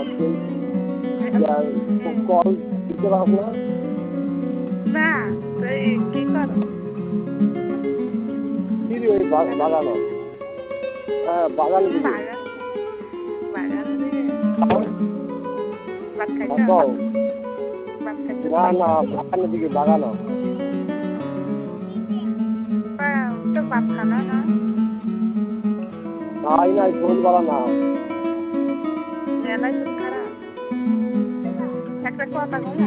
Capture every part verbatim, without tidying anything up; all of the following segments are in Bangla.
কল দিতে পারবো না না তুই কি কর দিদি ওই বাগানো হ্যাঁ বাগান দিদি বাগান বাগান দিকে ভাত খাইছ ভাত খাইছ না না বাগানের দিকে বাগানো তো ভাত খানা না নাই নাই ফোন করা না মেলাই খুব খারাপ একটা কথা কমো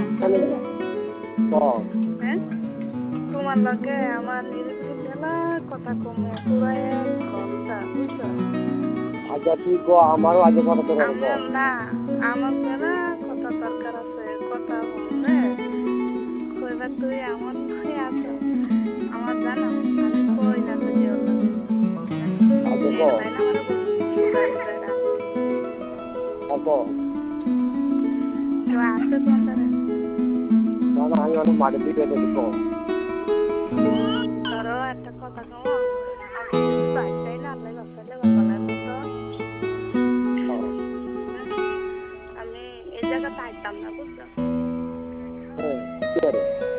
হ্যাঁ তোমার লগে আমার নিরিবিলি মেলা কথা কমো পুরো এক ঘন্টা বুঝছো আচ্ছা তুই গো আমারও আগে কথা তো আমার না আমার মেলা কথা দরকার আছে কথা বলবে কইবা তুই আমার হয়ে আছো আমার জানো আমি কই না তুই আচ্ছা গো আপো তো আছে তোমার না না আমি অনেক মাঠের দিকে দেখো ধরো একটা কথা কমো আমি বাচ্চাই না আল্লাহ বাচ্চালে বাবার মতো আমি এই জায়গাতে আইতাম না বুঝছো হ্যাঁ কি করে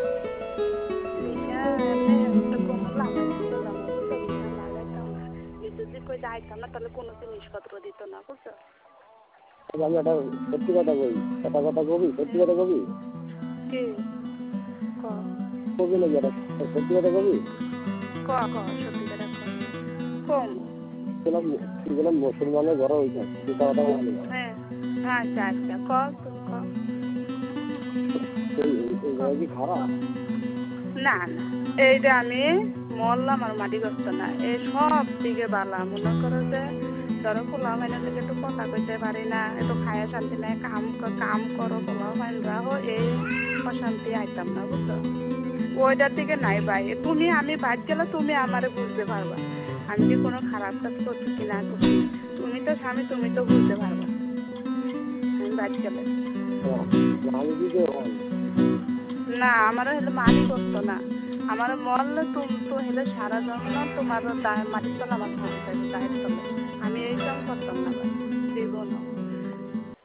যদি কই যাইতাম না তাহলে কোনো জিনিসপত্র দিত না বুঝছো আমি একটা সত্যি কথা বলি একটা কথা কবি সত্যি কথা কবি কি কবি নাকি একটা সত্যি কথা কবি ক ক সত্যি কথা কম এগুলো মুসলমানের ঘর হইছে দুটা কথা বলি হ্যাঁ আচ্ছা আচ্ছা ক তুমি ক কি খারাপ না না এইটা আমি মরলাম আর মাটি করতো না এই সব দিকে বালা মনে করো যে ধরো পোলাও মাইনের দিকে একটু কথা কইতে পারি না একটু খায়া শান্তি নাই কাম কাম করো পোলাও মাইন রাখো এই অশান্তি আইতাম না বুঝছো ওইটার দিকে নাই ভাই তুমি আমি বাদ গেলে তুমি আমারে বুঝতে পারবা আমি যে কোনো খারাপ কাজ করছি কিনা করছি তুমি তো স্বামী তুমি তো বুঝতে পারবা আমি বাদ গেলে না আমারও হলে মানি করতো না আমার মরলে তুমি তো হলে সারা জন্ম তোমার মাটির তলা আমার থাকতে দায়ের তলে আমি এই কাম করতাম না জীবন